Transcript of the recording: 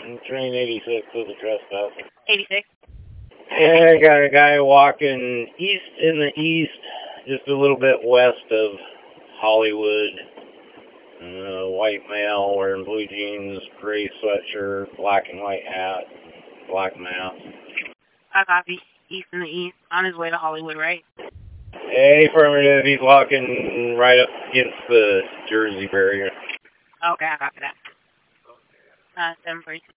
Train 86 with a trespasser. 86. Yeah, I got a guy walking in the east, just a little bit west of Hollywood. White male wearing blue jeans, gray sweatshirt, black and white hat, black mask. I copy. East in the east. On his way to Hollywood, right? Hey, affirmative. He's walking right up against the Jersey barrier. Okay, I copy that. 742.